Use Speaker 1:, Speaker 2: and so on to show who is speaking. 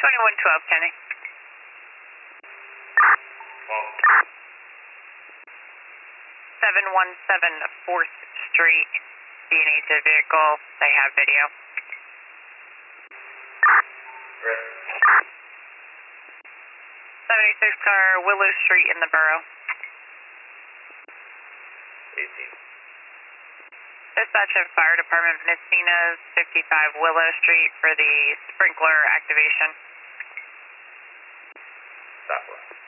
Speaker 1: 2112, Kenny. 717 4th Street, D&H vehicle. They have video. 76 car, Willow Street in the borough.
Speaker 2: 18.
Speaker 1: Dispatch of Fire Department Messina's 55 Willow Street for the sprinkler activation.
Speaker 2: Southwest.